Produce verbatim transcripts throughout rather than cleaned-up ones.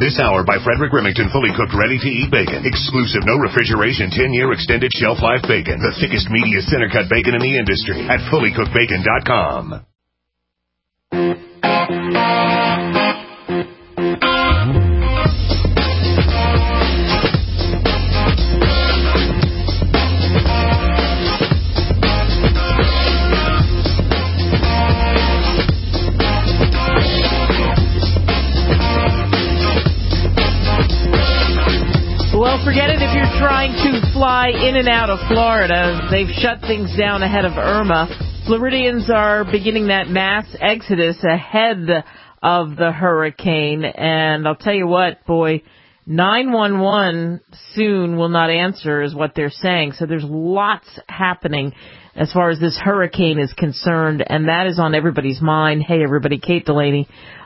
This hour by Frederick Remington, fully cooked, ready-to-eat bacon. Exclusive, no refrigeration, ten-year extended shelf life bacon. The thickest, meatiest center-cut bacon in the industry at fully cooked bacon dot com. Well, forget it if you're trying to fly in and out of Florida. They've shut things down ahead of Irma. Floridians are beginning that mass exodus ahead of the hurricane. And I'll tell you what, boy, nine one one soon will not answer is what they're saying. So there's lots happening as far as this hurricane is concerned, and that is on everybody's mind. Hey, everybody, Kate Delaney,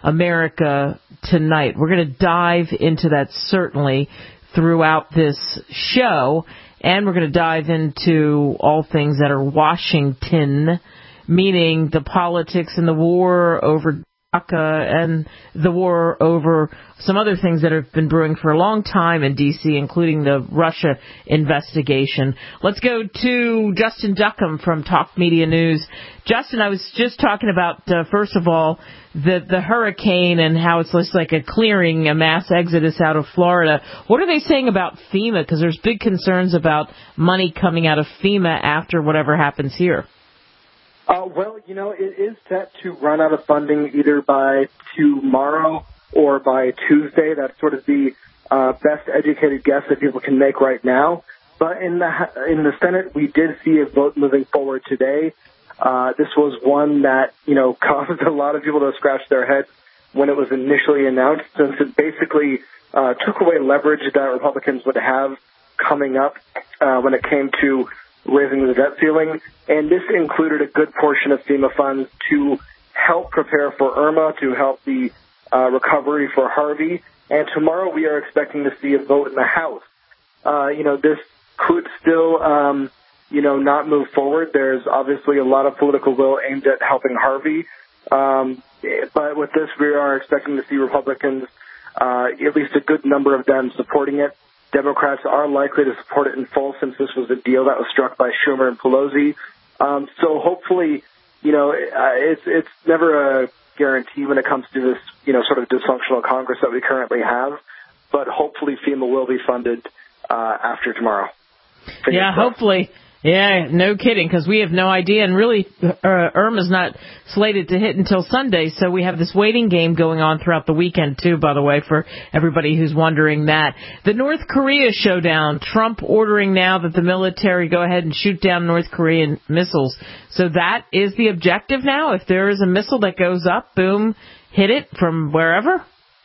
America Tonight. We're going to dive into that certainly throughout this show, and we're going to dive into all things that are Washington, meaning the politics and the war over DACA and the war over some other things that have been brewing for a long time in D C, including the Russia investigation. Let's go to Justin Duckham from Talk Media News. Justin, I was just talking about, uh, first of all, the, the hurricane and how it's just like a clearing, a mass exodus out of Florida. What are they saying about FEMA? Because there's big concerns about money coming out of FEMA after whatever happens here. Uh, well, you know, it is set to run out of funding either by tomorrow or by Tuesday. That's sort of the uh, best educated guess that people can make right now. But in the in the Senate, we did see a vote moving forward today. Uh, this was one that, you know, caused a lot of people to scratch their heads when it was initially announced, since it basically uh, took away leverage that Republicans would have coming up uh, when it came to raising the debt ceiling. And this included a good portion of FEMA funds to help prepare for Irma, to help the uh, recovery for Harvey. And tomorrow we are expecting to see a vote in the House. Uh, you know, this could still, um, you know, not move forward. There's obviously a lot of political will aimed at helping Harvey. Um, but with this, we are expecting to see Republicans, uh, at least a good number of them, supporting it. Democrats are likely to support it in full, since this was a deal that was struck by Schumer and Pelosi. Um, so hopefully, you know, it's it's never a guarantee when it comes to this, you know, sort of dysfunctional Congress that we currently have. But hopefully FEMA will be funded uh, after tomorrow. Fingers yeah, crossed. hopefully. Yeah, no kidding, because we have no idea. And really, uh, Irma's not slated to hit until Sunday, so we have this waiting game going on throughout the weekend, too, by the way, for everybody who's wondering that. The North Korea showdown, Trump ordering now that the military go ahead and shoot down North Korean missiles. So that is the objective now? If there is a missile that goes up, boom, hit it from wherever?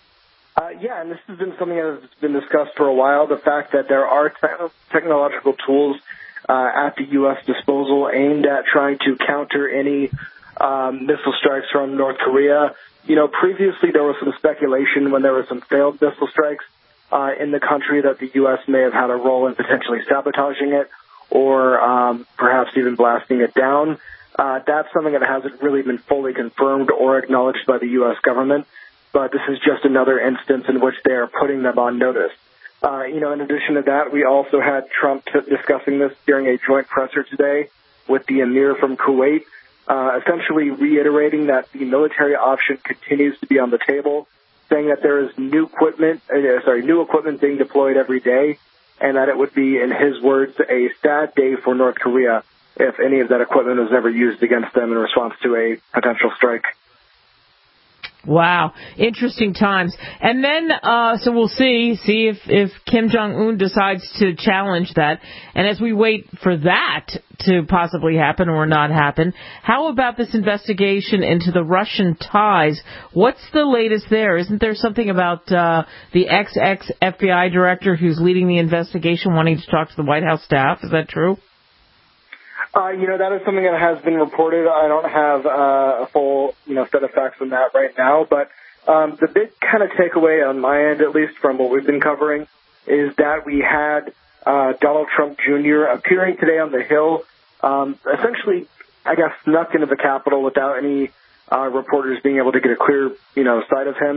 Uh, yeah, and this has been something that has been discussed for a while, the fact that there are te- technological tools Uh, at the U S disposal aimed at trying to counter any um, missile strikes from North Korea. You know, previously there was some speculation when there were some failed missile strikes uh, in the country that the U S may have had a role in potentially sabotaging it or um, perhaps even blasting it down. Uh, that's something that hasn't really been fully confirmed or acknowledged by the U S government, but this is just another instance in which they are putting them on notice. Uh, you know, in addition to that, we also had Trump t- discussing this during a joint presser today with the emir from Kuwait, uh, essentially reiterating that the military option continues to be on the table, saying that there is new equipment, uh, sorry, new equipment being deployed every day, and that it would be, in his words, a sad day for North Korea if any of that equipment was ever used against them in response to a potential strike. Wow. Interesting times. And then, uh, so we'll see, see if, if Kim Jong-un decides to challenge that. And as we wait for that to possibly happen or not happen, how about this investigation into the Russian ties? What's the latest there? Isn't there something about, uh, the ex-ex-F B I director who's leading the investigation wanting to talk to the White House staff? Is that true? Uh, you know, that is something that has been reported. I don't have uh, a full, you know, set of facts on that right now. But um, the big kind of takeaway on my end, at least from what we've been covering, is that we had uh, Donald Trump Junior appearing today on the Hill, um, essentially, I guess, snuck into the Capitol without any uh, reporters being able to get a clear, you know, sight of him.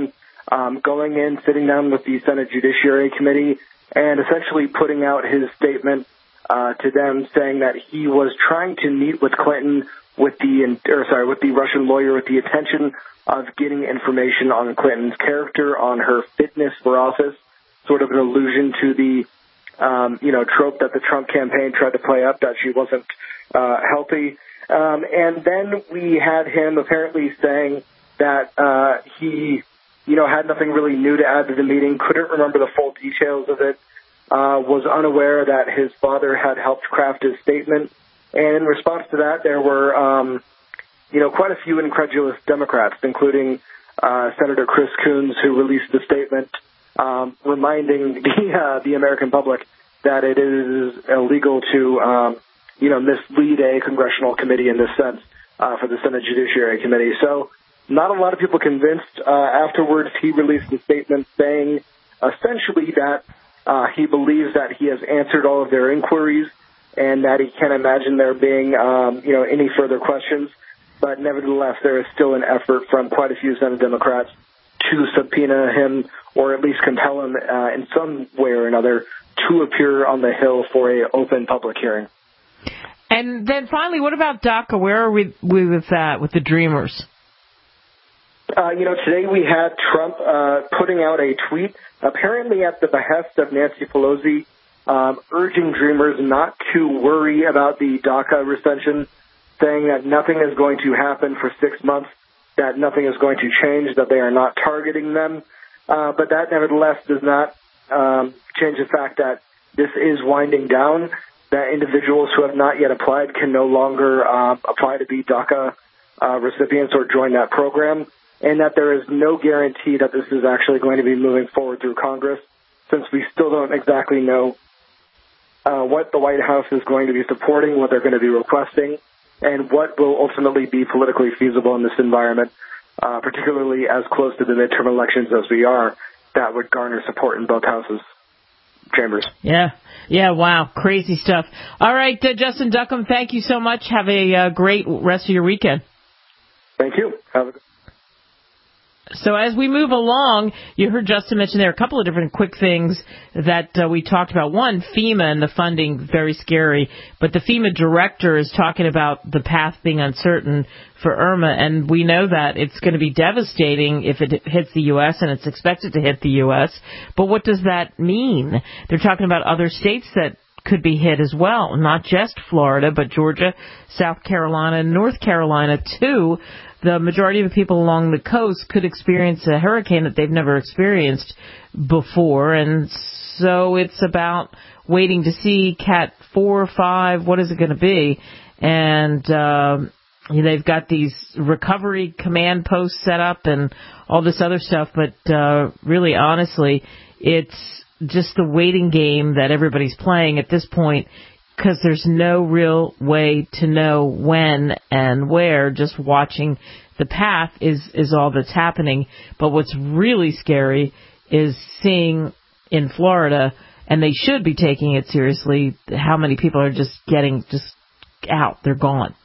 um, going in, sitting down with the Senate Judiciary Committee, and essentially putting out his statement uh, to them, saying that he was trying to meet with Clinton with the, or sorry, with the Russian lawyer with the intention of getting information on Clinton's character, on her fitness for office, sort of an allusion to the, um, you know, trope that the Trump campaign tried to play up, that she wasn't uh, healthy. Um, and then we had him apparently saying that uh, he, you know, had nothing really new to add to the meeting, couldn't remember the full details of it, uh, was unaware that his father had helped craft his statement. And in response to that, there were, um, you know, quite a few incredulous Democrats, including uh, Senator Chris Coons, who released a statement um, reminding the, uh, the American public that it is illegal to, um, you know, mislead a congressional committee in this sense uh, for the Senate Judiciary Committee. So not a lot of people convinced. Uh, afterwards, he released a statement saying essentially that uh, he believes that he has answered all of their inquiries and that he can't imagine there being, um, you know, any further questions. But nevertheless, there is still an effort from quite a few Senate Democrats to subpoena him or at least compel him uh, in some way or another to appear on the Hill for an open public hearing. And then finally, what about DACA? Where are we, we with that, with the Dreamers? Uh, you know, today we had Trump uh, putting out a tweet, apparently at the behest of Nancy Pelosi, um, urging Dreamers not to worry about the DACA rescission, saying that nothing is going to happen for six months, that nothing is going to change, that they are not targeting them. Uh, but that nevertheless does not um, change the fact that this is winding down, that individuals who have not yet applied can no longer uh, apply to be DACA uh, recipients or join that program, and that there is no guarantee that this is actually going to be moving forward through Congress, since we still don't exactly know uh, what the White House is going to be supporting, what they're going to be requesting, and what will ultimately be politically feasible in this environment, uh, particularly as close to the midterm elections as we are, that would garner support in both houses. Chambers. Yeah. Yeah, wow. Crazy stuff. All right, uh, Justin Duckham, thank you so much. Have a uh, great rest of your weekend. Thank you. Have a good So as we move along, you heard Justin mention there are a couple of different quick things that uh, we talked about. One, FEMA and the funding, very scary. But the FEMA director is talking about the path being uncertain for Irma, and we know that it's going to be devastating if it hits the U S, and it's expected to hit the U S. But what does that mean? They're talking about other states that could be hit as well, not just Florida, but Georgia, South Carolina, and North Carolina, too. The majority of the people along the coast could experience a hurricane that they've never experienced before, and so it's about waiting to see Cat four or five, what is it going to be? And uh, they've got these recovery command posts set up and all this other stuff, but uh, really, honestly, it's just the waiting game that everybody's playing at this point, because there's no real way to know when and where. Just watching the path is, is all that's happening. But what's really scary is seeing in Florida, and they should be taking it seriously, how many people are just getting just out. They're gone.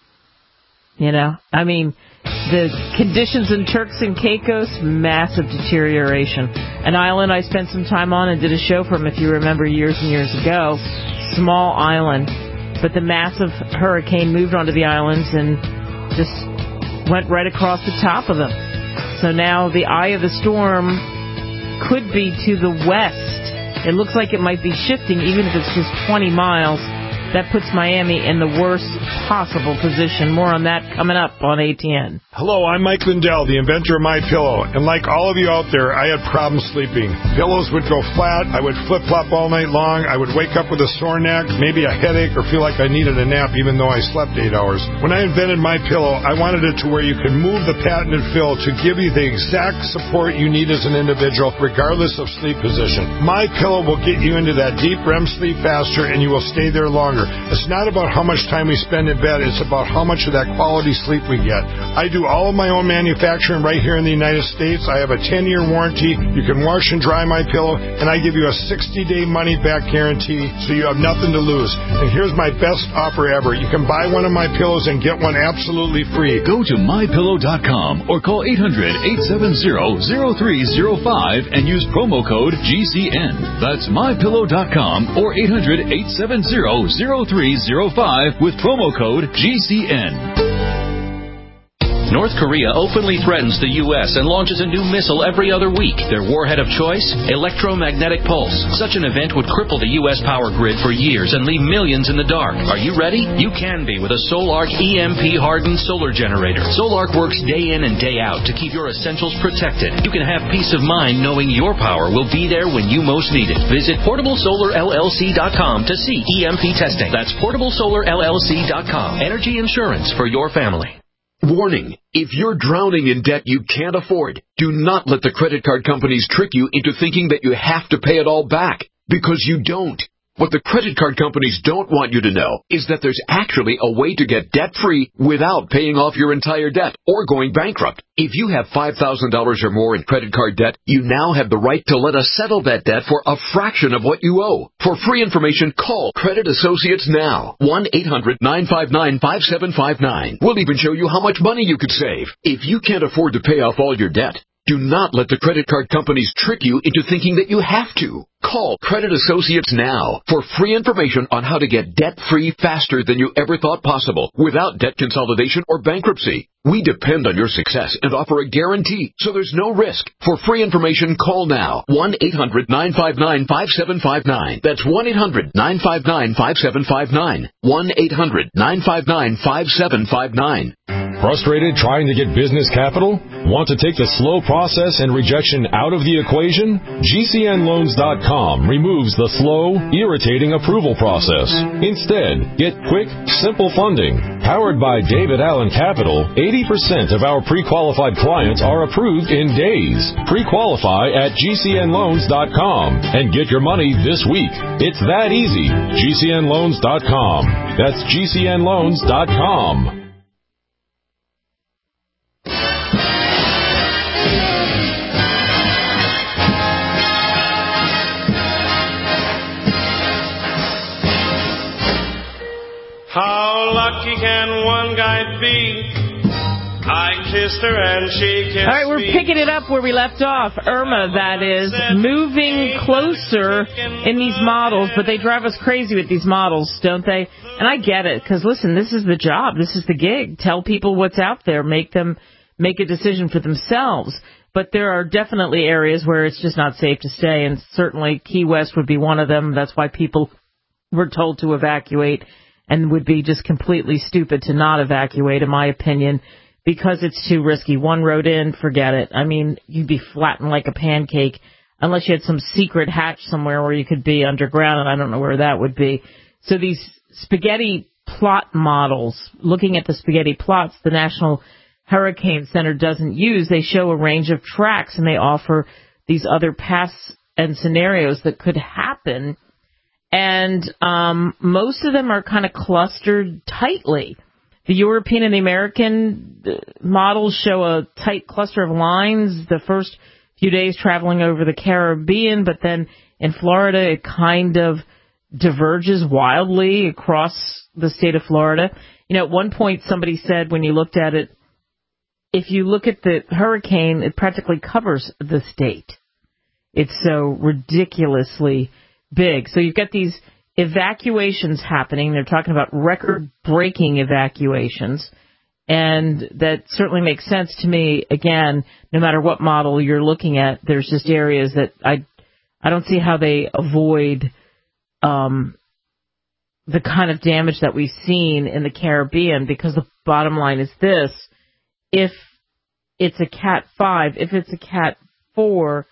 You know, I mean, the conditions in Turks and Caicos, massive deterioration. An island I spent some time on and did a show from, if you remember, years and years ago. Small island, but the massive hurricane moved onto the islands and just went right across the top of them. So now the eye of the storm could be to the west. It looks like it might be shifting, even if it's just twenty miles. That puts Miami in the worst possible position. More on that coming up on A T N. Hello, I'm Mike Lindell, the inventor of MyPillow. And like all of you out there, I had problems sleeping. Pillows would go flat. I would flip-flop all night long. I would wake up with a sore neck, maybe a headache, or feel like I needed a nap even though I slept eight hours. When I invented MyPillow, I wanted it to where you could move the patented fill to give you the exact support you need as an individual, regardless of sleep position. MyPillow will get you into that deep R E M sleep faster, and you will stay there longer. longer. It's not about how much time we spend in bed. It's about how much of that quality sleep we get. I do all of my own manufacturing right here in the United States. I have a ten-year warranty. You can wash and dry my pillow, and I give you a sixty-day money-back guarantee, so you have nothing to lose. And here's my best offer ever. You can buy one of my pillows and get one absolutely free. Go to my pillow dot com or call eight hundred, eight seven zero, zero three zero five and use promo code G C N. That's my pillow dot com or eight hundred, eight seven zero, zero three zero five with promo code G C N. North Korea openly threatens the U S and launches a new missile every other week. Their warhead of choice? Electromagnetic pulse. Such an event would cripple the U S power grid for years and leave millions in the dark. Are you ready? You can be with a Solarc E M P-hardened solar generator. Solarc works day in and day out to keep your essentials protected. You can have peace of mind knowing your power will be there when you most need it. Visit portable solar L L C dot com to see E M P testing. That's portable solar L L C dot com. Energy insurance for your family. Warning, if you're drowning in debt you can't afford, do not let the credit card companies trick you into thinking that you have to pay it all back, because you don't. What the credit card companies don't want you to know is that there's actually a way to get debt-free without paying off your entire debt or going bankrupt. If you have five thousand dollars or more in credit card debt, you now have the right to let us settle that debt for a fraction of what you owe. For free information, call Credit Associates now. one eight hundred, nine five nine, five seven five nine. We'll even show you how much money you could save. If you can't afford to pay off all your debt, do not let the credit card companies trick you into thinking that you have to. Call Credit Associates now for free information on how to get debt-free faster than you ever thought possible without debt consolidation or bankruptcy. We depend on your success and offer a guarantee, so there's no risk. For free information, call now. one eight hundred, nine five nine, five seven five nine. That's one eight hundred, nine five nine, five seven five nine. one eight hundred, nine five nine, five seven five nine. Frustrated trying to get business capital? Want to take the slow process and rejection out of the equation? G C N loans dot com removes the slow, irritating approval process. Instead, get quick, simple funding. Powered by David Allen Capital, eighty percent of our pre-qualified clients are approved in days. Pre-qualify at G C N loans dot com and get your money this week. It's that easy. G C N loans dot com. That's G C N loans dot com. How lucky can one guy be? I kissed her and she kissed me. All right, we're picking it up where we left off. Irma, that is, moving closer in these models, but they drive us crazy with these models, don't they? And I get it, because listen, this is the job, this is the gig. Tell people what's out there, make them make a decision for themselves. But there are definitely areas where it's just not safe to stay, and certainly Key West would be one of them. That's why people were told to evacuate, and would be just completely stupid to not evacuate, in my opinion, because it's too risky. One road in, forget it. I mean, you'd be flattened like a pancake unless you had some secret hatch somewhere where you could be underground, and I don't know where that would be. So these spaghetti plot models, looking at the spaghetti plots, the National Hurricane Center doesn't use. They show a range of tracks, and they offer these other paths and scenarios that could happen. And um, most of them are kind of clustered tightly. The European and the American models show a tight cluster of lines the first few days traveling over the Caribbean, but then in Florida it kind of diverges wildly across the state of Florida. You know, at one point somebody said when you looked at it, if you look at the hurricane, it practically covers the state. It's so ridiculously big. So you've got these evacuations happening. They're talking about record-breaking evacuations. And that certainly makes sense to me. Again, no matter what model you're looking at, there's just areas that I I don't see how they avoid um, the kind of damage that we've seen in the Caribbean, because the bottom line is this. If it's a Cat five, if it's a Cat four,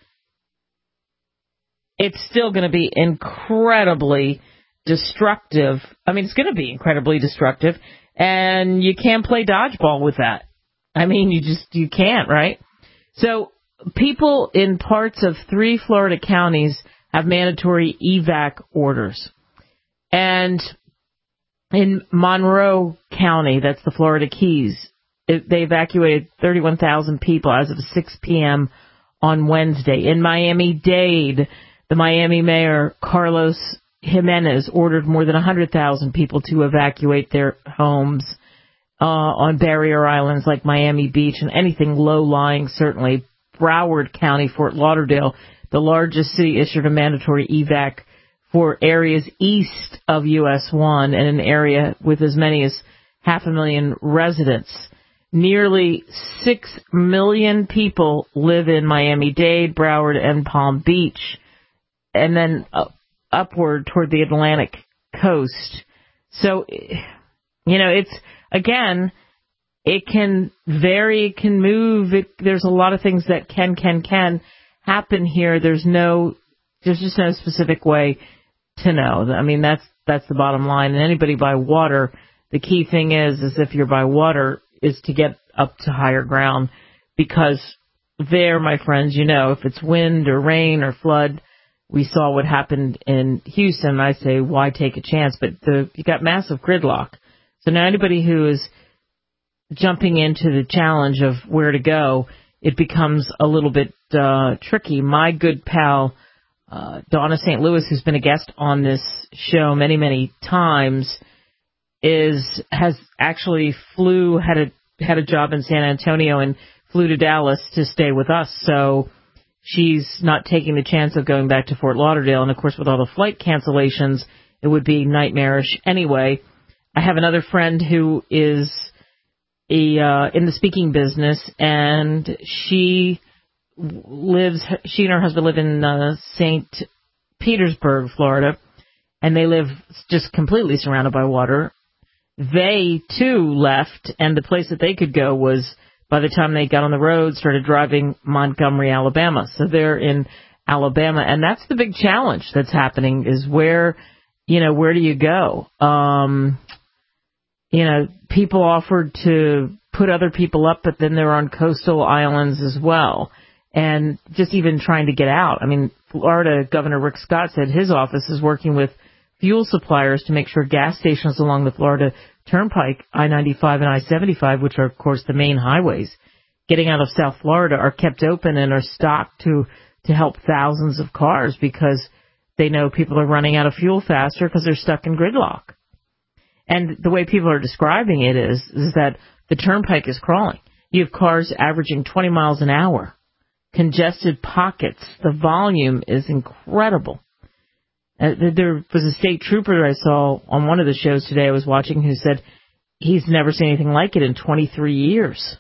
it's still going to be incredibly destructive. I mean, it's going to be incredibly destructive, and you can't play dodgeball with that. I mean, you just, you can't, right? So people in parts of three Florida counties have mandatory evac orders. And in Monroe County, that's the Florida Keys, it, they evacuated thirty-one thousand people as of six p.m. on Wednesday. In Miami-Dade, the Miami mayor, Carlos Jimenez, ordered more than one hundred thousand people to evacuate their homes uh, on barrier islands like Miami Beach and anything low-lying, certainly. Broward County, Fort Lauderdale, the largest city, issued a mandatory evac for areas east of U S one and an area with as many as half a million residents. Nearly six million people live in Miami-Dade, Broward, and Palm Beach, and then uh, upward toward the Atlantic coast. So, you know, it's, again, it can vary, it can move. It, there's a lot of things that can, can, can happen here. There's no, there's just no specific way to know. I mean, that's, that's the bottom line. And anybody by water, the key thing is, is if you're by water, is to get up to higher ground, because there, my friends, you know, if it's wind or rain or flood, we saw what happened in Houston. I say, why take a chance? But the, you got massive gridlock. So now anybody who is jumping into the challenge of where to go, it becomes a little bit uh, tricky. My good pal, uh, Donna Saint Louis, who's been a guest on this show many, many times, is has actually flew, had a had a job in San Antonio and flew to Dallas to stay with us. So she's not taking the chance of going back to Fort Lauderdale. And, of course, with all the flight cancellations, it would be nightmarish anyway. I have another friend who is a, uh, in the speaking business, and she lives, she and her husband live in uh, Saint Petersburg, Florida, and they live just completely surrounded by water. They, too, left, and the place that they could go was, by the time they got on the road, started driving Montgomery, Alabama. So they're in Alabama, and that's the big challenge that's happening, is where, you know, where do you go? Um, you know, people offered to put other people up, but then they're on coastal islands as well. And just even trying to get out. I mean, Florida Governor Rick Scott said his office is working with fuel suppliers to make sure gas stations along the Florida Turnpike, I ninety-five and I seventy-five, which are, of course, the main highways, getting out of South Florida, are kept open and are stocked to, to help thousands of cars, because they know people are running out of fuel faster because they're stuck in gridlock. And the way people are describing it is, is that the Turnpike is crawling. You have cars averaging twenty miles an hour, congested pockets. The volume is incredible. Uh, there was a state trooper that I saw on one of the shows today I was watching who said he's never seen anything like it in twenty-three years.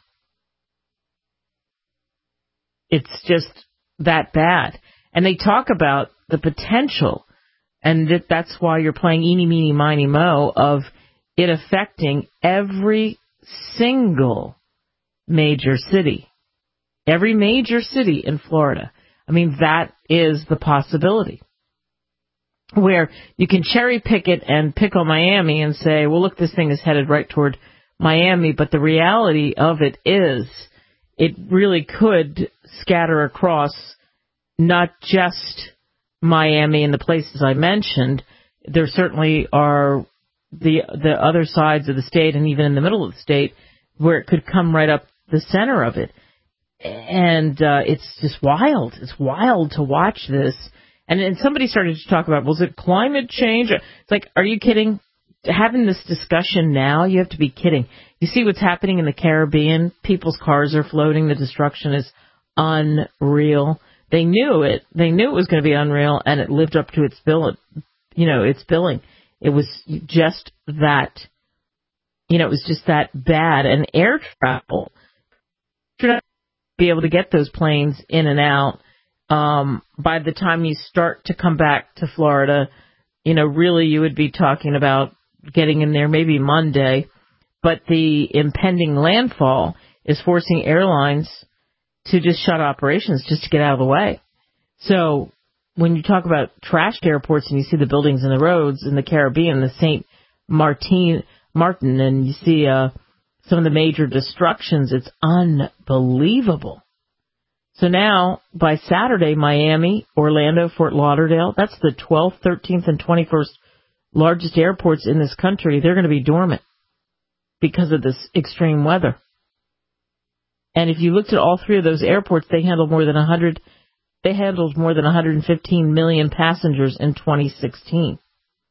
It's just that bad. And they talk about the potential, and that that's why you're playing eeny, meeny, miny, mo, of it affecting every single major city. Every major city in Florida. I mean, that is the possibility. Where you can cherry pick it and pick on Miami and say, well, look, this thing is headed right toward Miami. But the reality of it is it really could scatter across not just Miami and the places I mentioned. There certainly are the the other sides of the state, and even in the middle of the state, where it could come right up the center of it. And uh, it's just wild. It's wild to watch this. And then somebody started to talk about, was it climate change? It's like, are you kidding? Having this discussion now, you have to be kidding. You see what's happening in the Caribbean? People's cars are floating. The destruction is unreal. They knew it. They knew it was going to be unreal, and it lived up to its bill. You know, its billing. It was just that. You know, it was just that bad. And air travel, you're not be able to get those planes in and out. Um, by the time you start to come back to Florida, you know, really you would be talking about getting in there maybe Monday. But the impending landfall is forcing airlines to just shut operations just to get out of the way. So when you talk about trashed airports and you see the buildings and the roads in the Caribbean, the Saint Martin, Martin, and you see uh, some of the major destructions, it's unbelievable. So now, by Saturday, Miami, Orlando, Fort Lauderdale, that's the twelfth, thirteenth, and twenty-first largest airports in this country, they're going to be dormant because of this extreme weather. And if you looked at all three of those airports, they handled more than one hundred. They handled more than one hundred fifteen million passengers in twenty sixteen.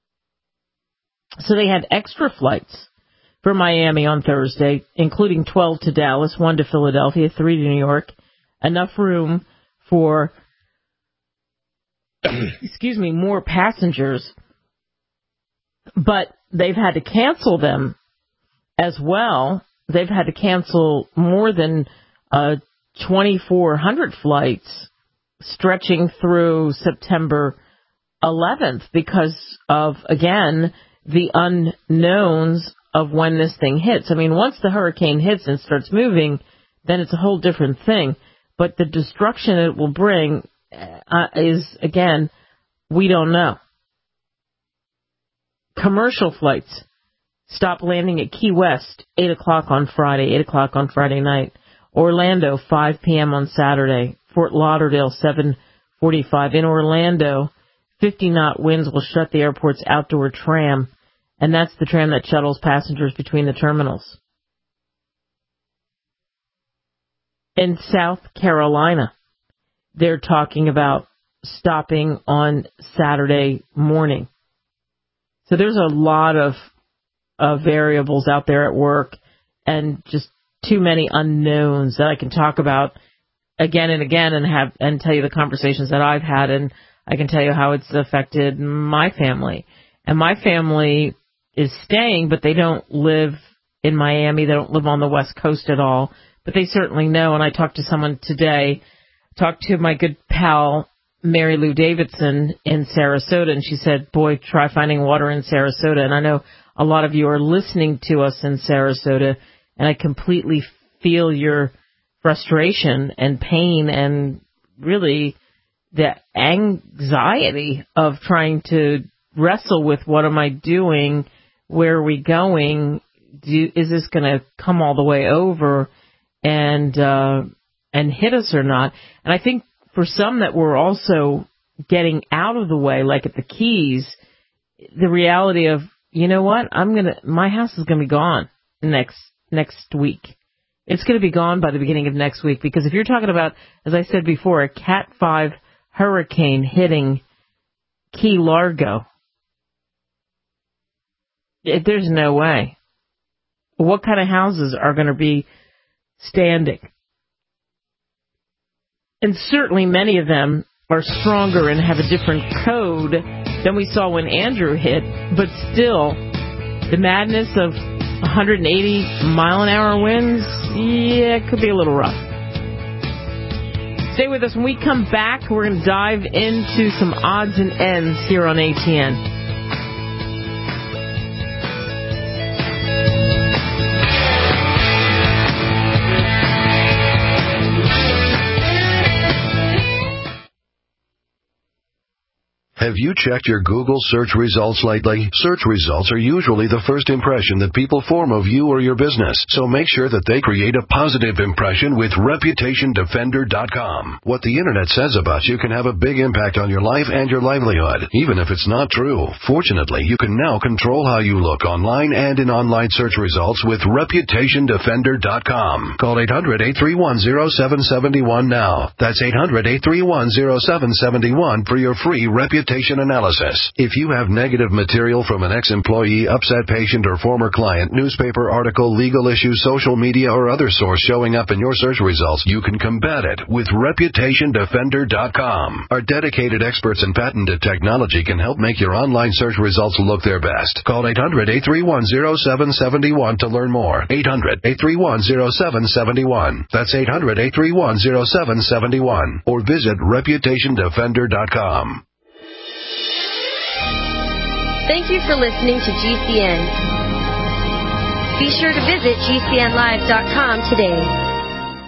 So they had extra flights for Miami on Thursday, including twelve to Dallas, one to Philadelphia, three to New York. Enough room for, excuse me, more passengers. But they've had to cancel them as well. They've had to cancel more than uh, twenty-four hundred flights stretching through September eleventh because of, again, the unknowns of when this thing hits. I mean, once the hurricane hits and starts moving, then it's a whole different thing. But the destruction it will bring uh, is, again, we don't know. Commercial flights stop landing at Key West, eight o'clock on Friday, eight o'clock on Friday night. Orlando, five p.m. on Saturday. Fort Lauderdale, seven forty-five. In Orlando, fifty-knot winds will shut the airport's outdoor tram, and that's the tram that shuttles passengers between the terminals. In South Carolina, they're talking about stopping on Saturday morning. So there's a lot of uh, variables out there at work and just too many unknowns that I can talk about again and again and have and tell you the conversations that I've had, and I can tell you how it's affected my family. And my family is staying, but they don't live in Miami. They don't live on the West Coast at all, but they certainly know. And I talked to someone today, talked to my good pal Mary Lou Davidson in Sarasota, and she said, boy, try finding water in Sarasota. And I know a lot of you are listening to us in Sarasota, and I completely feel your frustration and pain and really the anxiety of trying to wrestle with what am I doing, where are we going, Do, is this going to come all the way over and uh, and hit us or not? And I think for some that were also getting out of the way, like at the Keys, the reality of, you know what, I'm gonna my house is going to be gone next next week. It's going to be gone by the beginning of next week, because if you're talking about, as I said before, a Cat five hurricane hitting Key Largo, it, there's no way. What kind of houses are going to be standing? And certainly many of them are stronger and have a different code than we saw when Andrew hit, but still, the madness of one hundred eighty mile an hour winds, yeah, it could be a little rough. Stay with us. When we come back, we're going to dive into some odds and ends here on A T N. Have you checked your Google search results lately? Search results are usually the first impression that people form of you or your business, so make sure that they create a positive impression with Reputation Defender dot com. What the Internet says about you can have a big impact on your life and your livelihood, even if it's not true. Fortunately, you can now control how you look online and in online search results with Reputation Defender dot com. Call eight hundred, eight three one, zero seven seven one now. That's eight hundred, eight three one, zero seven seven one for your free Reputation analysis. If you have negative material from an ex-employee, upset patient, or former client, newspaper article, legal issue, social media, or other source showing up in your search results, you can combat it with Reputation Defender dot com. Our dedicated experts in patented technology can help make your online search results look their best. Call eight hundred, eight three one, zero seven seven one to learn more. eight hundred, eight three one, zero seven seven one. That's eight hundred, eight three one, zero seven seven one. Or visit Reputation Defender dot com. Thank you for listening to G C N. Be sure to visit G C N live dot com today.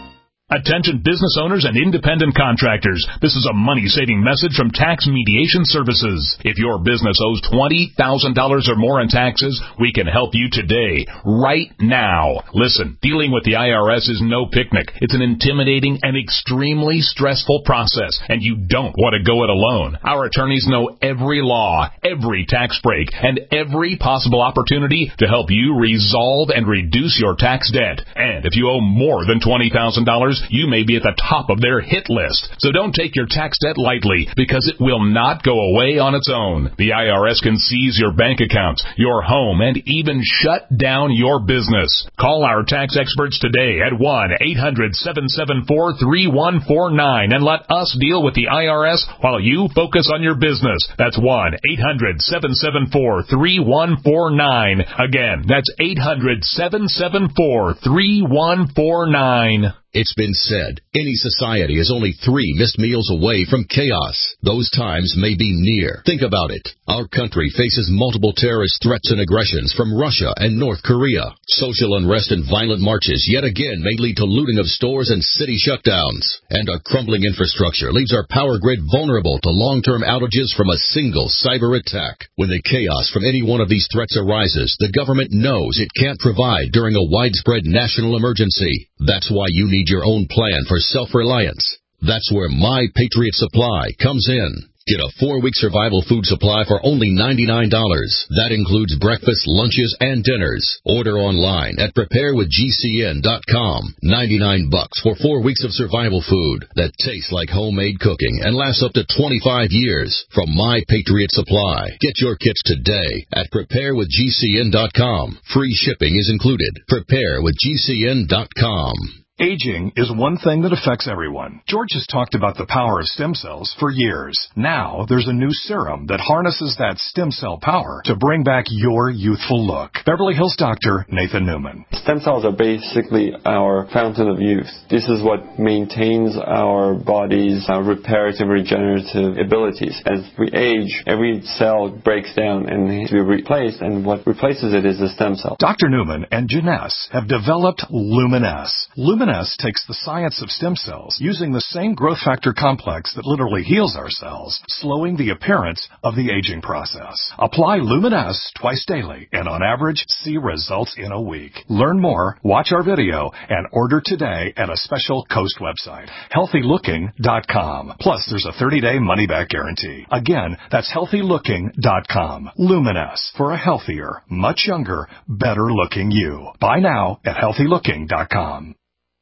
Attention business owners and independent contractors. This is a money-saving message from Tax Mediation Services. If your business owes twenty thousand dollars or more in taxes, we can help you today, right now. Listen, dealing with the I R S is no picnic. It's an intimidating and extremely stressful process, and you don't want to go it alone. Our attorneys know every law, every tax break, and every possible opportunity to help you resolve and reduce your tax debt. And if you owe more than twenty thousand dollars, you may be at the top of their hit list. So don't take your tax debt lightly, because it will not go away on its own. The I R S can seize your bank accounts, your home, and even shut down your business. Call our tax experts today at one eight hundred seven seven four three one four nine and let us deal with the I R S while you focus on your business. That's one eight hundred seven seven four three one four nine. Again, that's eight hundred seven seven four three one four nine. It's been said, any society is only three missed meals away from chaos. Those times may be near. Think about it. Our country faces multiple terrorist threats and aggressions from Russia and North Korea. Social unrest and violent marches yet again may lead to looting of stores and city shutdowns. And our crumbling infrastructure leaves our power grid vulnerable to long-term outages from a single cyber attack. When the chaos from any one of these threats arises, the government knows it can't provide during a widespread national emergency. That's why you need your own plan for self-reliance. That's where My Patriot Supply comes in. Get a four-week survival food supply for only ninety-nine dollars. That includes breakfast, lunches, and dinners. Order online at prepare with G C N dot com. ninety-nine bucks for four weeks of survival food that tastes like homemade cooking and lasts up to twenty-five years from My Patriot Supply. Get your kits today at prepare with G C N dot com. Free shipping is included. prepare with G C N dot com. Aging is one thing that affects everyone. George has talked about the power of stem cells for years. Now, there's a new serum that harnesses that stem cell power to bring back your youthful look. Beverly Hills doctor Nathan Newman. Stem cells are basically our fountain of youth. This is what maintains our body's uh, reparative, regenerative abilities. As we age, every cell breaks down and needs to be replaced, and what replaces it is the stem cell. Doctor Newman and Janess have developed Luminess. Luminess takes the science of stem cells using the same growth factor complex that literally heals our cells, slowing the appearance of the aging process. Apply Luminess twice daily and on average see results in a week. Learn more, watch our video, and order today at a special Coast website, healthy looking dot com. Plus, there's a thirty-day money-back guarantee. Again, that's healthy looking dot com. Luminess, for a healthier, much younger, better-looking you. Buy now at healthy looking dot com.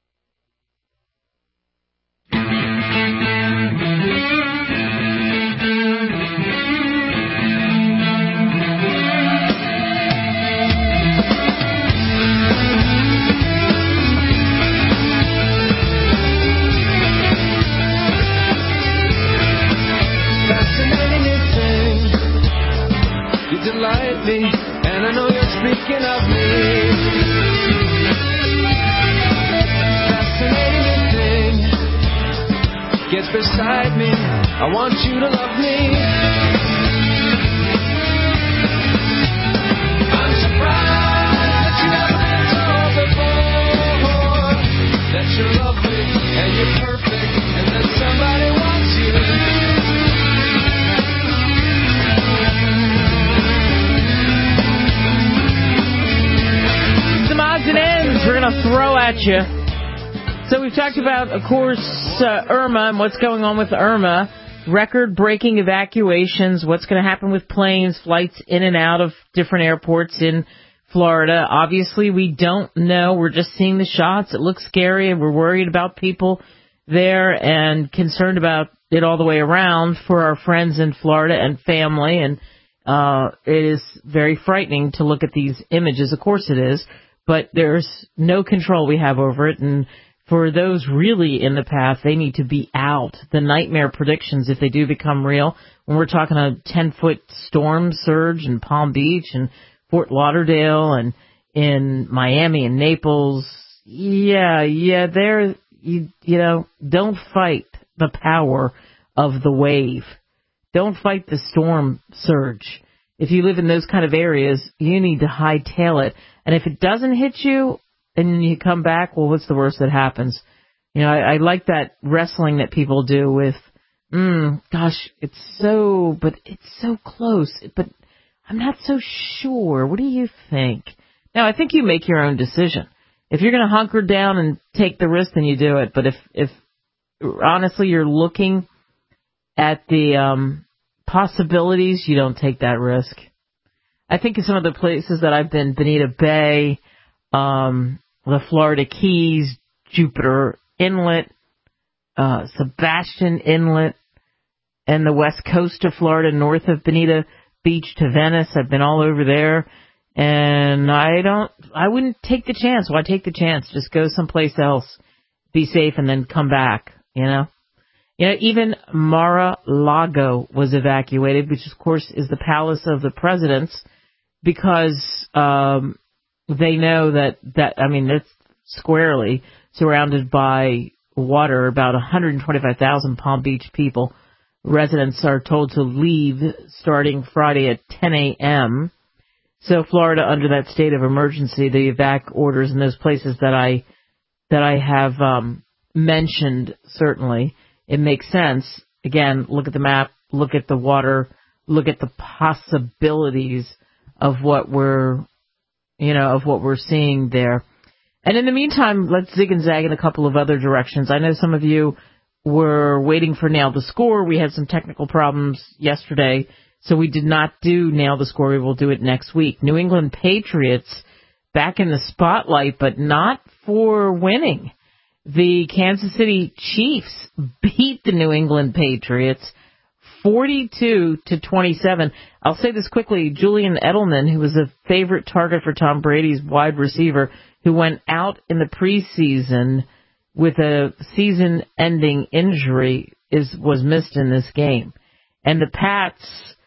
Delight me, and I know you're speaking of me. Fascinating thing, get beside me. I want you to love me. I'm surprised that you never been told before that you're lovely and you're perfect and that somebody wants you. And ends we're going to throw at you. So we've talked about, of course, uh, Irma and what's going on with Irma, record-breaking evacuations, what's going to happen with planes, flights in and out of different airports in Florida. Obviously, we don't know. We're just seeing the shots. It looks scary, and we're worried about people there and concerned about it all the way around for our friends in Florida and family. And uh, it is very frightening to look at these images. Of course it is. But there's no control we have over it, and for those really in the path, they need to be out. The nightmare predictions, if they do become real, when we're talking a ten-foot storm surge in Palm Beach and Fort Lauderdale and in Miami and Naples, yeah, yeah, there, you, you know, don't fight the power of the wave. Don't fight the storm surge. If you live in those kind of areas, you need to hightail it. And if it doesn't hit you and you come back, well, what's the worst that happens? You know, I, I like that wrestling that people do with, mm, gosh, it's so, but it's so close, but I'm not so sure. What do you think? Now, I think you make your own decision. If you're going to hunker down and take the risk, then you do it. But if, if honestly you're looking at the um, possibilities, you don't take that risk. I think of some of the places that I've been, Bonita Bay, um, the Florida Keys, Jupiter Inlet, uh, Sebastian Inlet, and the west coast of Florida, north of Bonita Beach to Venice. I've been all over there, and I don't, I wouldn't take the chance. Why take the chance? Just go someplace else, be safe, and then come back, you know? You know, even Mar-a-Lago was evacuated, which of course is the palace of the presidents, because um, they know that, that, I mean, it's squarely surrounded by water. About one hundred twenty-five thousand Palm Beach people, residents are told to leave starting Friday at ten a.m. So Florida, under that state of emergency, the evac orders in those places that I that I have um, mentioned, certainly, it makes sense. Again, look at the map, look at the water, look at the possibilities of what we're, you know, of what we're seeing there. And in the meantime, let's zig and zag in a couple of other directions. I know some of you were waiting for Nail the Score. We had some technical problems yesterday, so we did not do Nail the Score. We will do it next week. New England Patriots back in the spotlight, but not for winning. The Kansas City Chiefs beat the New England Patriots forty-two to twenty-seven. I'll say this quickly. Julian Edelman, who was a favorite target for Tom Brady's wide receiver, who went out in the preseason with a season-ending injury, is was missed in this game. And the Pats,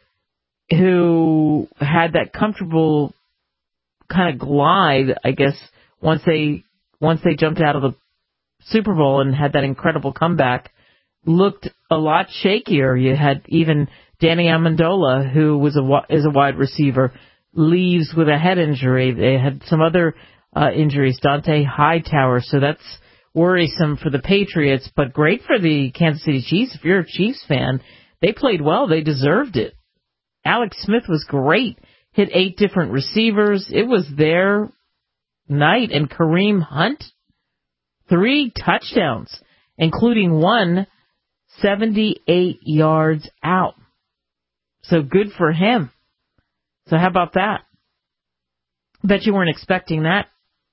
who had that comfortable kind of glide, I guess, once they once they jumped out of the Super Bowl and had that incredible comeback, looked a lot shakier. You had even Danny Amendola, who was a is a wide receiver, leaves with a head injury. They had some other uh, injuries, Dante Hightower, so that's worrisome for the Patriots, but great for the Kansas City Chiefs. If you're a Chiefs fan, they played well. They deserved it. Alex Smith was great. Hit eight different receivers. It was their night. And Kareem Hunt, three touchdowns, including one seventy-eight yards out. So good for him. So how about that? Bet you weren't expecting that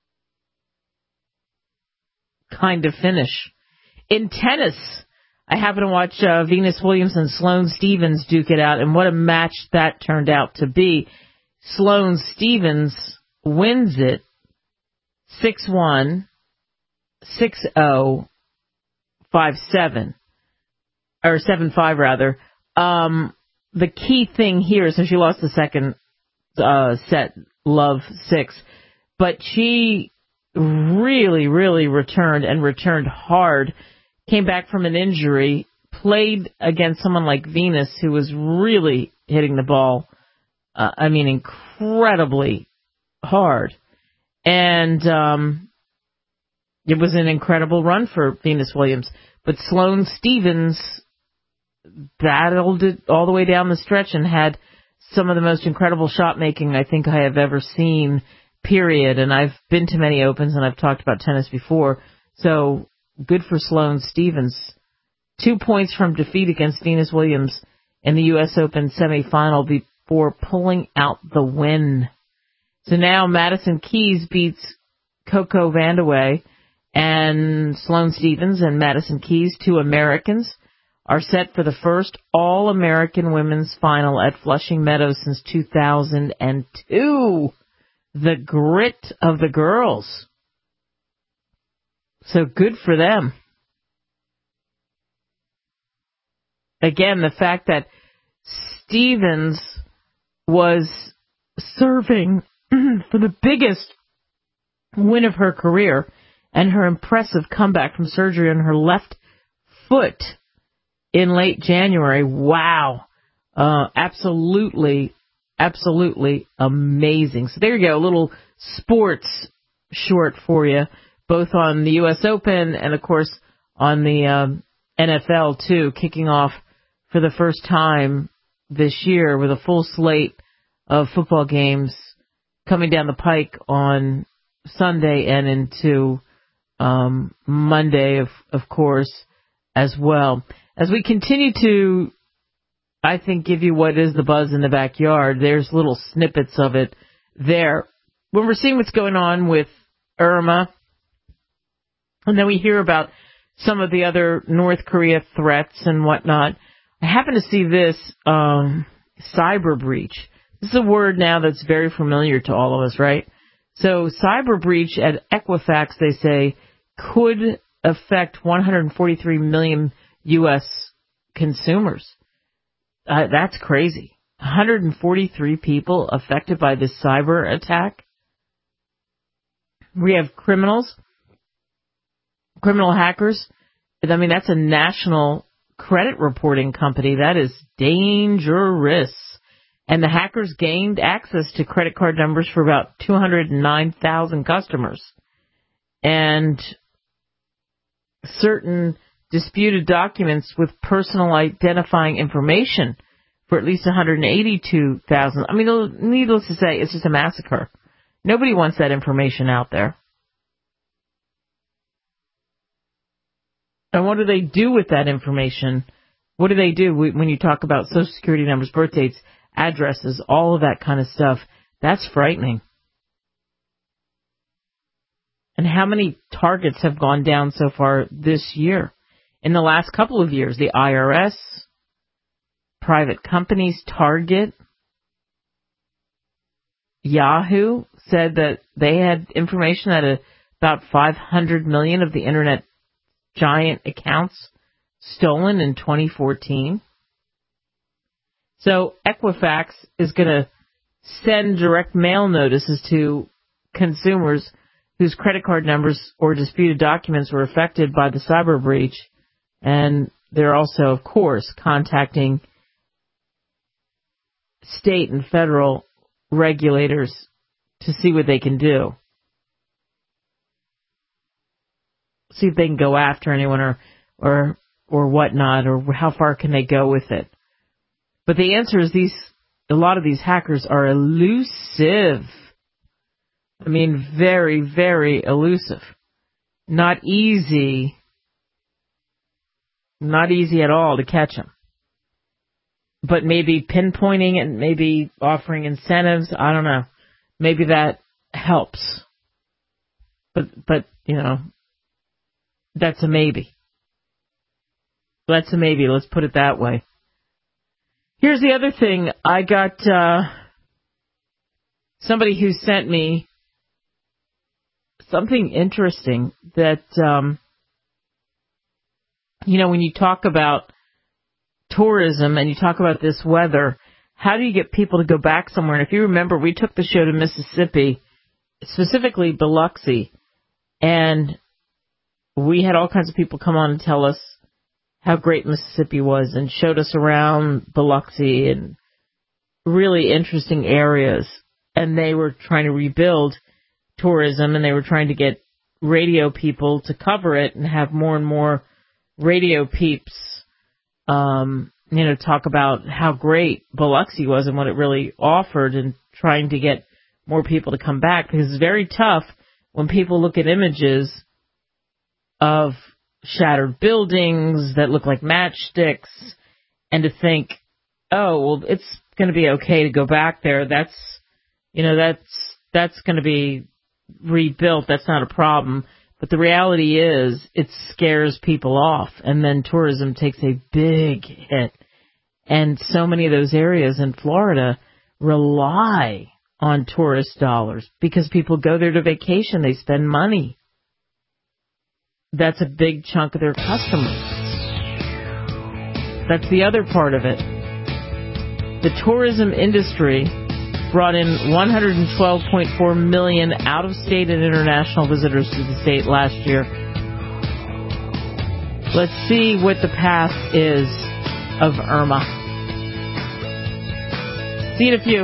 kind of finish. In tennis, I happened to watch uh, Venus Williams and Sloane Stephens duke it out, and what a match that turned out to be. Sloane Stephens wins it six one, six oh, five seven, or seven five rather. Um, the key thing here is, so she lost the second uh, set, love six, but she really, really returned and returned hard, came back from an injury, played against someone like Venus, who was really hitting the ball, uh, I mean, incredibly hard. And um, it was an incredible run for Venus Williams. But Sloane Stephens battled it all the way down the stretch and had some of the most incredible shot making I think I have ever seen, period. And I've been to many Opens, and I've talked about tennis before. So good for Sloane Stephens. Two points from defeat against Venus Williams in the U S Open semifinal before pulling out the win. So now Madison Keys beats Coco Vandeweghe, and Sloane Stephens and Madison Keys, two Americans, are set for the first All-American Women's Final at Flushing Meadows since two thousand two. The grit of the girls. So good for them. Again, the fact that Stephens was serving for the biggest win of her career and her impressive comeback from surgery on her left foot in late January. Wow. Uh, absolutely, absolutely amazing. So there you go, a little sports short for you, both on the U S Open and, of course, on the um, N F L, too, kicking off for the first time this year with a full slate of football games coming down the pike on Sunday and into um, Monday, of, of course, as well. As we continue to, I think, give you what is the buzz in the backyard, there's little snippets of it there. When we're seeing what's going on with Irma, and then we hear about some of the other North Korea threats and whatnot, I happen to see this um, cyber breach. This is a word now that's very familiar to all of us, right? So cyber breach at Equifax, they say, could affect one hundred forty-three million U S consumers. Uh, that's crazy. one hundred forty-three people affected by this cyber attack. We have criminals, criminal hackers. I mean, that's a national credit reporting company. That is dangerous. And the hackers gained access to credit card numbers for about two hundred nine thousand customers. And certain disputed documents with personal identifying information for at least one hundred eighty-two thousand. I mean, needless to say, it's just a massacre. Nobody wants that information out there. And what do they do with that information? What do they do when you talk about Social Security numbers, birth dates, addresses, all of that kind of stuff? That's frightening. And how many targets have gone down so far this year? In the last couple of years, the I R S, private companies, Target, Yahoo said that they had information that about five hundred million of the internet giant accounts stolen in twenty fourteen. So Equifax is going to send direct mail notices to consumers whose credit card numbers or disputed documents were affected by the cyber breach. And they're also, of course, contacting state and federal regulators to see what they can do. See if they can go after anyone or or or whatnot, or how far can they go with it. But the answer is these a lot of these hackers are elusive. I mean, very, very elusive. Not easy. Not easy at all to catch them. But maybe pinpointing and maybe offering incentives, I don't know. Maybe that helps. But, but you know, that's a maybe. That's a maybe, let's put it that way. Here's the other thing. I got uh, somebody who sent me something interesting that, um, you know, when you talk about tourism and you talk about this weather, how do you get people to go back somewhere? And if you remember, we took the show to Mississippi, specifically Biloxi, and we had all kinds of people come on and tell us how great Mississippi was and showed us around Biloxi and really interesting areas. And they were trying to rebuild tourism, and they were trying to get radio people to cover it and have more and more radio peeps, um, you know, talk about how great Biloxi was and what it really offered, and trying to get more people to come back, because it's very tough when people look at images of shattered buildings that look like matchsticks and to think, oh, well, it's going to be okay to go back there. That's, you know, that's, that's going to be rebuilt. That's not a problem. But the reality is it scares people off, and then tourism takes a big hit. And so many of those areas in Florida rely on tourist dollars because people go there to vacation. They spend money. That's a big chunk of their customers. That's the other part of it. The tourism industry brought in one hundred twelve point four million out-of-state and international visitors to the state last year. Let's see what the path is of Irma. See you in a few.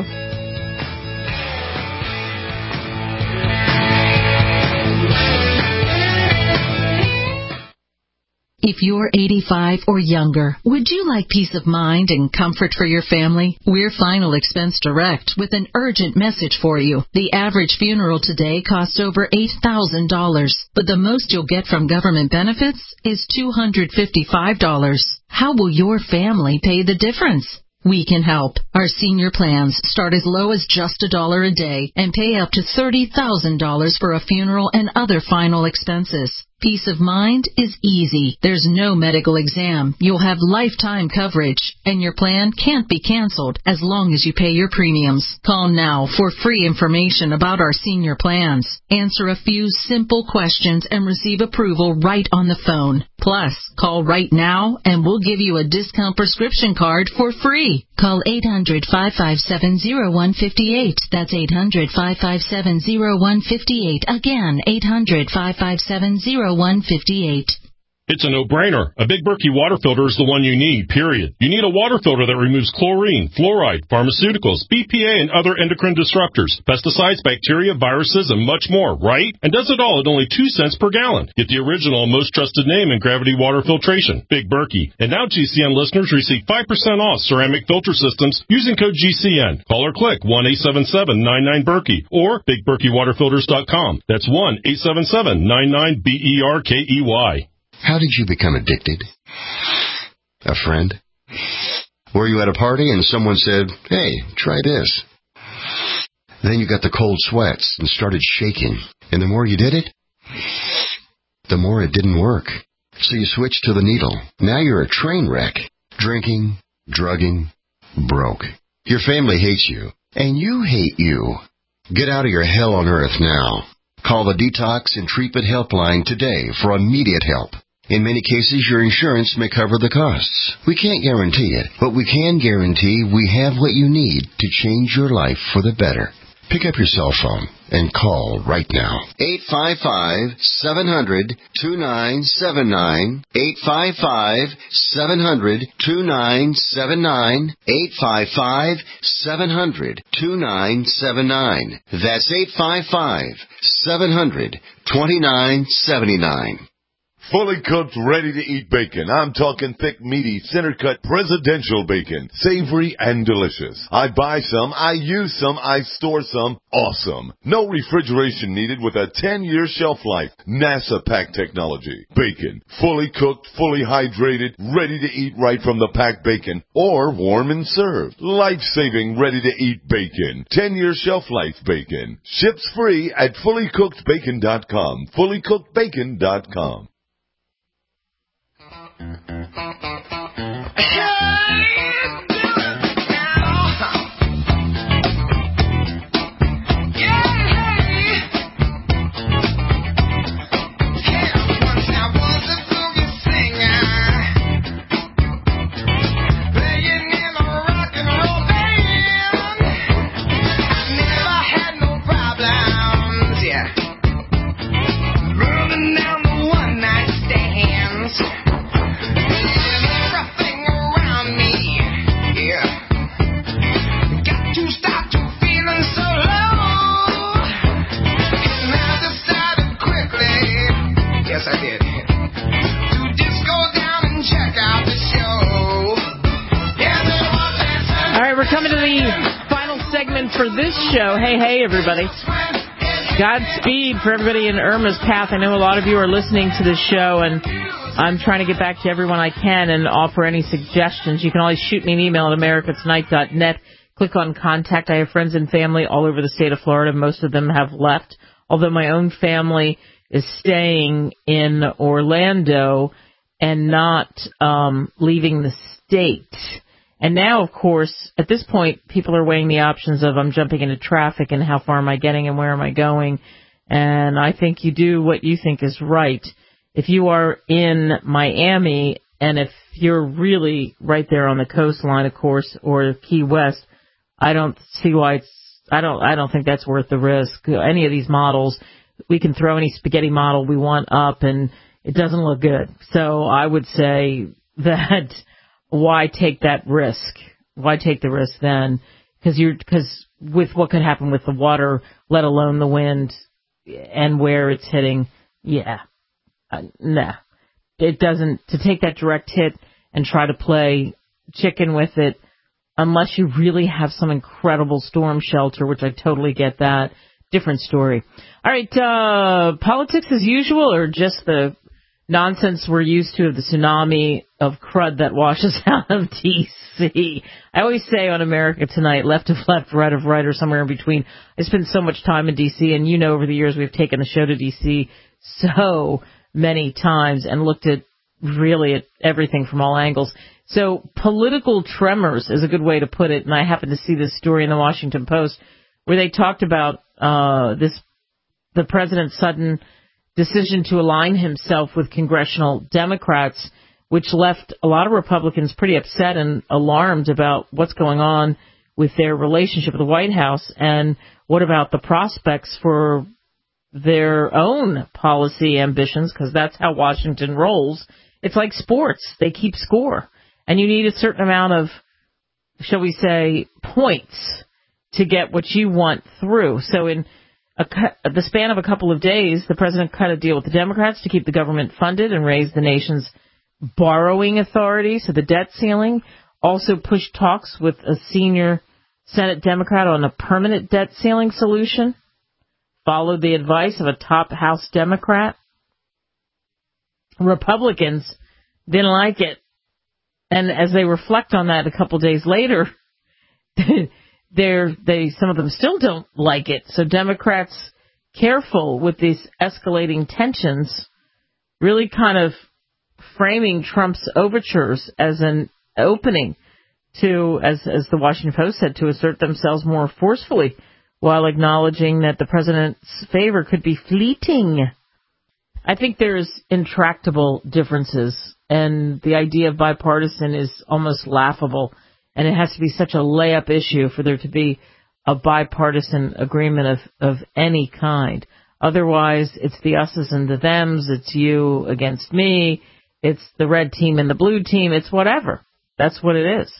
If you're eighty-five or younger, would you like peace of mind and comfort for your family? We're Final Expense Direct with an urgent message for you. The average funeral today costs over eight thousand dollars, but the most you'll get from government benefits is two hundred fifty-five dollars. How will your family pay the difference? We can help. Our senior plans start as low as just a dollar a day and pay up to thirty thousand dollars for a funeral and other final expenses. Peace of mind is easy. There's no medical exam. You'll have lifetime coverage, and your plan can't be canceled as long as you pay your premiums. Call now for free information about our senior plans. Answer a few simple questions and receive approval right on the phone. Plus, call right now and we'll give you a discount prescription card for free. Call eight hundred, five five seven, zero one five eight. That's eight hundred, five five seven, zero one five eight. Again, eight hundred, five five seven, zero one five eight. It's a no-brainer. A Big Berkey water filter is the one you need, period. You need a water filter that removes chlorine, fluoride, pharmaceuticals, B P A, and other endocrine disruptors, pesticides, bacteria, viruses, and much more, right? And does it all at only two cents per gallon. Get the original and most trusted name in gravity water filtration, Big Berkey. And now G C N listeners receive five percent off ceramic filter systems using code G C N. Call or click one eight seven seven, nine nine, Berkey or big berkey water filters dot com. That's one eight seven seven, nine nine, B E R K E Y. How did you become addicted? A friend? Were you at a party and someone said, hey, try this? Then you got the cold sweats and started shaking. And the more you did it, the more it didn't work. So you switched to the needle. Now you're a train wreck. Drinking, drugging, broke. Your family hates you. And you hate you. Get out of your hell on earth now. Call the Detox and Treatment Helpline today for immediate help. In many cases, your insurance may cover the costs. We can't guarantee it, but we can guarantee we have what you need to change your life for the better. Pick up your cell phone and call right now. eight five five, seven hundred, two nine seven nine. eight five five, seven hundred, two nine seven nine. eight five five, seven hundred, two nine seven nine. That's eight five five, seven hundred, two nine seven nine. Fully cooked, ready-to-eat bacon. I'm talking thick, meaty, center-cut presidential bacon. Savory and delicious. I buy some, I use some, I store some. Awesome. No refrigeration needed with a ten-year shelf life. NASA pack technology. Bacon. Fully cooked, fully hydrated, ready to eat right from the packed bacon. Or warm and served. Life-saving, ready-to-eat bacon. ten-year shelf life bacon. Ships free at fully cooked bacon dot com. fully cooked bacon dot com. For this show, hey, hey, everybody. Godspeed for everybody in Irma's path. I know a lot of you are listening to this show, and I'm trying to get back to everyone I can and offer any suggestions. You can always shoot me an email at america tonight dot net. Click on Contact. I have friends and family all over the state of Florida. Most of them have left, although my own family is staying in Orlando and not um, leaving the state. And now, of course, at this point, people are weighing the options of I'm jumping into traffic and how far am I getting and where am I going. And I think you do what you think is right. If you are in Miami and if you're really right there on the coastline, of course, or Key West, I don't see why it's, I don't, I don't think that's worth the risk. Any of these models, we can throw any spaghetti model we want up and it doesn't look good. So I would say that why take that risk? Why take the risk then? Because you're, because with what could happen with the water, let alone the wind and where it's hitting, yeah, uh, nah. it doesn't, to take that direct hit and try to play chicken with it, unless you really have some incredible storm shelter, which I totally get that. Different story. All right, uh, politics as usual, or just the nonsense we're used to of the tsunami of crud that washes out of D C? I always say on America Tonight, left of left, right of right, or somewhere in between. I spend so much time in D C, and you know over the years we've taken the show to D C so many times and looked at really at everything from all angles. So political tremors is a good way to put it, and I happened to see this story in the Washington Post where they talked about uh this the president's sudden decision to align himself with congressional Democrats, which left a lot of Republicans pretty upset and alarmed about what's going on with their relationship with the White House, and what about the prospects for their own policy ambitions, because that's how Washington rolls. It's like sports. They keep score, and you need a certain amount of, shall we say, points to get what you want through. So in a, the span of a couple of days, the president cut a deal with the Democrats to keep the government funded and raise the nation's borrowing authority, so the debt ceiling. Also pushed talks with a senior Senate Democrat on a permanent debt ceiling solution. Followed the advice of a top House Democrat. Republicans didn't like it. And as they reflect on that a couple days later, they're, they some of them still don't like it. So Democrats, careful with these escalating tensions, really kind of framing Trump's overtures as an opening to, as as the Washington Post said, to assert themselves more forcefully, while acknowledging that the president's favor could be fleeting. I think there's intractable differences, and the idea of bipartisan is almost laughable, and it has to be such a layup issue for there to be a bipartisan agreement of, of any kind. Otherwise, it's the us's and the them's, it's you against me, it's the red team and the blue team, it's whatever. That's what it is.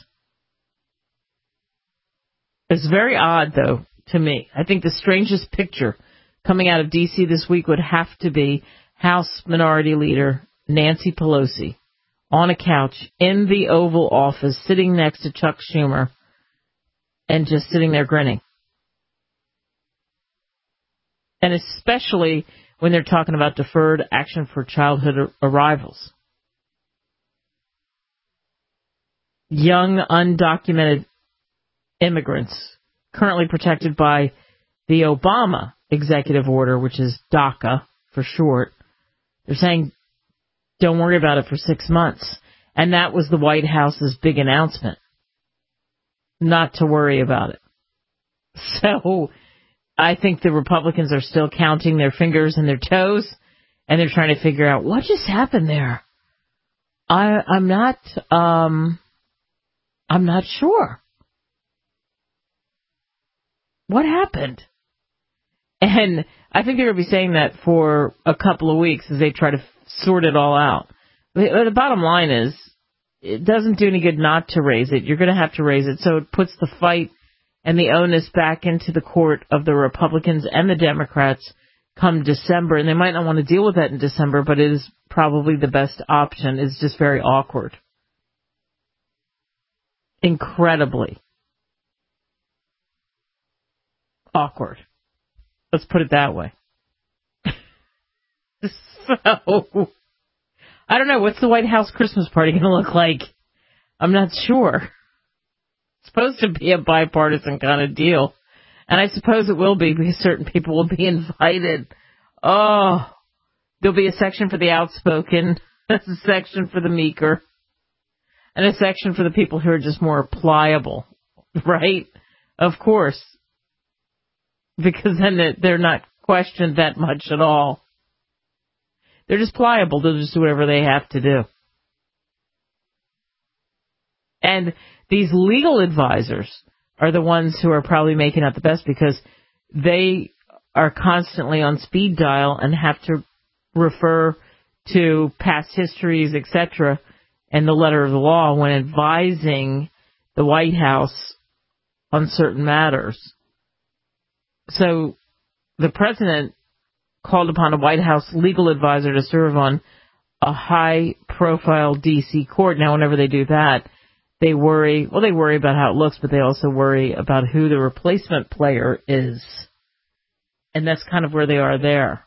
It's very odd, though, to me. I think the strangest picture coming out of D C this week would have to be House Minority Leader Nancy Pelosi on a couch in the Oval Office sitting next to Chuck Schumer and just sitting there grinning. And especially when they're talking about deferred action for childhood arrivals. Young, undocumented immigrants currently protected by the Obama executive order, which is DACA for short. They're saying, don't worry about it for six months. And that was the White House's big announcement, not to worry about it. So I think the Republicans are still counting their fingers and their toes, and they're trying to figure out what just happened there. I, I'm not, um, I'm not sure. What happened? And I think they're going to be saying that for a couple of weeks as they try to sort it all out. The, the bottom line is, it doesn't do any good not to raise it. You're going to have to raise it. So it puts the fight and the onus back into the court of the Republicans and the Democrats come December. And they might not want to deal with that in December, but it is probably the best option. It's just very awkward. Incredibly awkward. Let's put it that way. So, I don't know. What's the White House Christmas party going to look like? I'm not sure. It's supposed to be a bipartisan kind of deal. And I suppose it will be because certain people will be invited. Oh, there'll be a section for the outspoken, a section for the meeker, and a section for the people who are just more pliable, right? Of course. Because then they're not questioned that much at all. They're just pliable. They'll just do whatever they have to do. And these legal advisors are the ones who are probably making out the best because they are constantly on speed dial and have to refer to past histories, et cetera, and the letter of the law when advising the White House on certain matters. So the president called upon a White House legal advisor to serve on a high-profile D C court. Now, whenever they do that, they worry, well, they worry about how it looks, but they also worry about who the replacement player is. And that's kind of where they are there.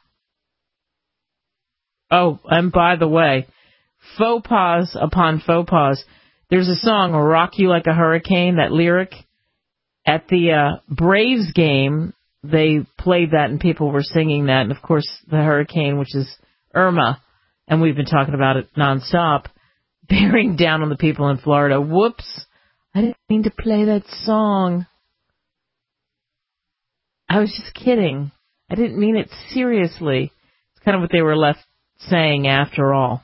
Oh, and by the way, faux pas upon faux pas. There's a song, Rock You Like a Hurricane, that lyric. At the uh, Braves game, they played that and people were singing that. And, of course, the hurricane, which is Irma, and we've been talking about it nonstop, bearing down on the people in Florida. Whoops, I didn't mean to play that song. I was just kidding. I didn't mean it seriously. It's kind of what they were left saying after all.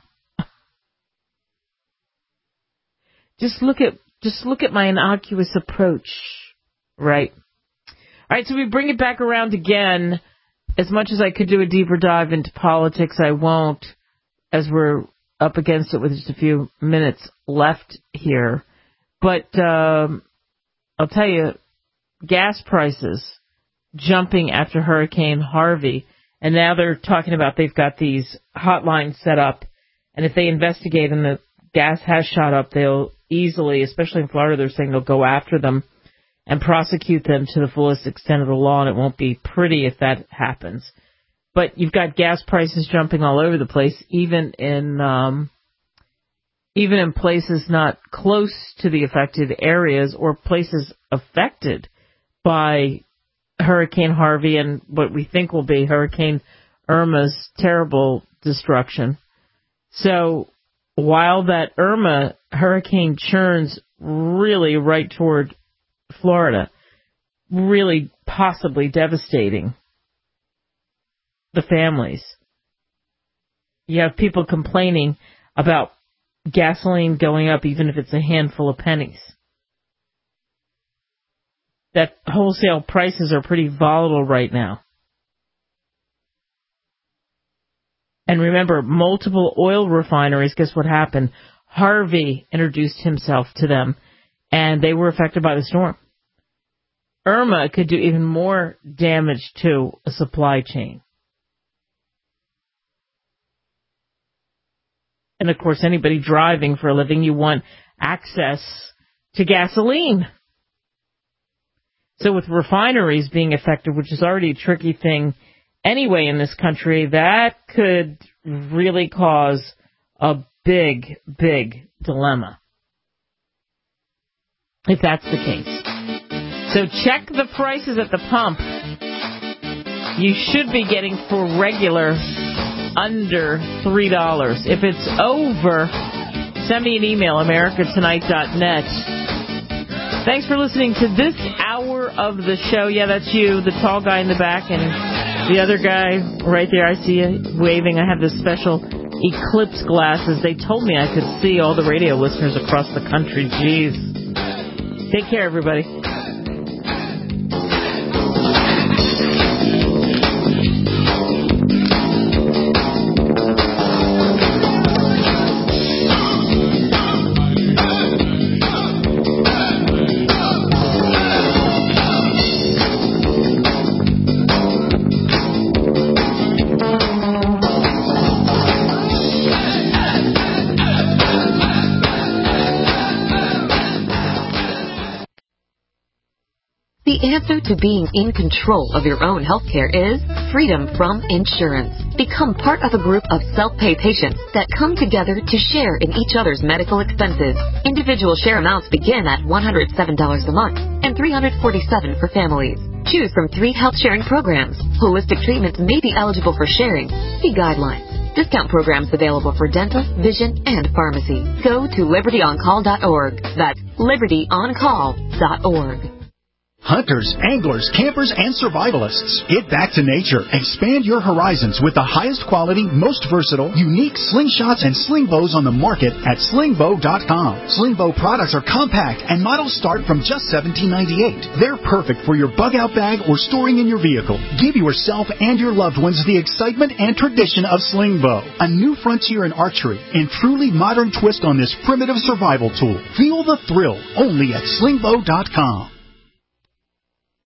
Just look at just look at my innocuous approach, right? All right, so we bring it back around again. As much as I could do a deeper dive into politics, I won't, as we're up against it with just a few minutes left here. But um, I'll tell you, gas prices jumping after Hurricane Harvey, and now they're talking about they've got these hotlines set up, and if they investigate and the gas has shot up, they'll easily, especially in Florida, they're saying they'll go after them and prosecute them to the fullest extent of the law, and it won't be pretty if that happens. But you've got gas prices jumping all over the place, even in um, even in places not close to the affected areas or places affected by Hurricane Harvey and what we think will be Hurricane Irma's terrible destruction. So while that Irma hurricane churns really right toward Florida, really possibly devastating the families, you have people complaining about gasoline going up even if it's a handful of pennies. That wholesale prices are pretty volatile right now. And remember, multiple oil refineries, guess what happened? Harvey introduced himself to them, and they were affected by the storm. Irma could do even more damage to a supply chain. And, of course, anybody driving for a living, you want access to gasoline. So with refineries being affected, which is already a tricky thing anyway in this country, that could really cause a big, big dilemma, if that's the case. So check the prices at the pump. You should be getting for regular under three dollars. If it's over, send me an email, america tonight dot net. Thanks for listening to this hour of the show. Yeah, that's you, the tall guy in the back, and the other guy right there. I see you waving. I have this special eclipse glasses. They told me I could see all the radio listeners across the country. Jeez. Take care, everybody. The answer to being in control of your own healthcare is freedom from insurance. Become part of a group of self-pay patients that come together to share in each other's medical expenses. Individual share amounts begin at one hundred seven dollars a month and three hundred forty-seven dollars for families. Choose from three health sharing programs. Holistic treatments may be eligible for sharing. See guidelines. Discount programs available for dental, vision, and pharmacy. Go to liberty on call dot org. That's liberty on call dot org. Hunters, anglers, campers, and survivalists. Get back to nature. Expand your horizons with the highest quality, most versatile, unique slingshots and sling bows on the market at sling bow dot com. Sling bow products are compact and models start from just seventeen ninety-eight. They're perfect for your bug-out bag or storing in your vehicle. Give yourself and your loved ones the excitement and tradition of sling bow. A new frontier in archery and truly modern twist on this primitive survival tool. Feel the thrill only at sling bow dot com.